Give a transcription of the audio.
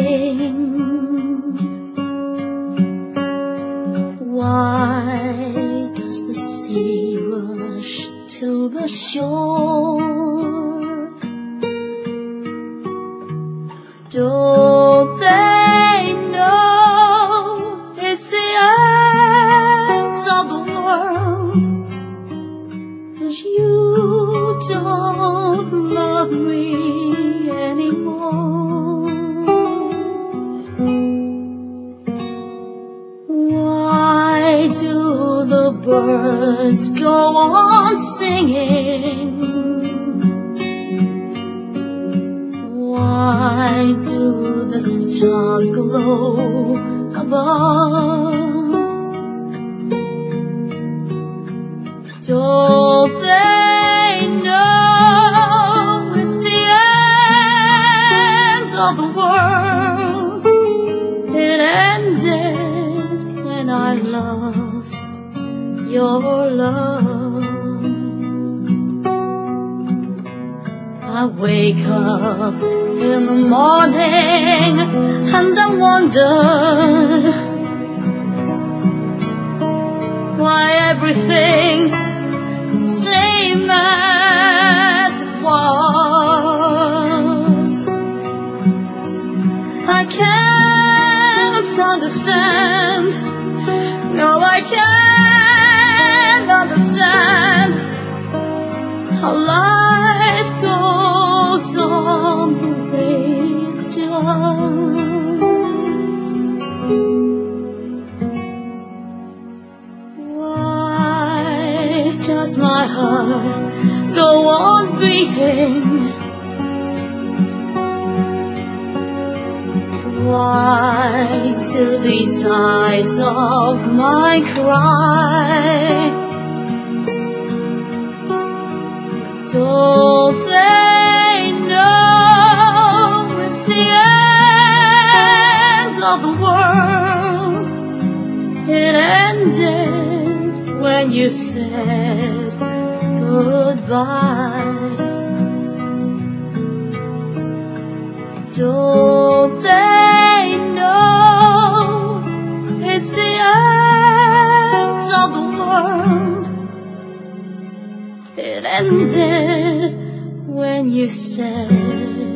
singing. Why does the sea rush to the shore? Don't they know it's the ends of the world? 'Cause you don't love me anymore. Why do the birds go on singing? Why do the stars glow above? Don't they know it's the end of the world? It ended when I lost your love. I wake up in the morning and I wonder why everything's the same as it was. I can't understand. No, I can't understand how life goes on the way it does. Why does my heart go on beating? Why do these eyes of mine cry? Don't they know it's the end of the world? It ended when you said goodbye. Don't they know it's the end of the world? It ended when you said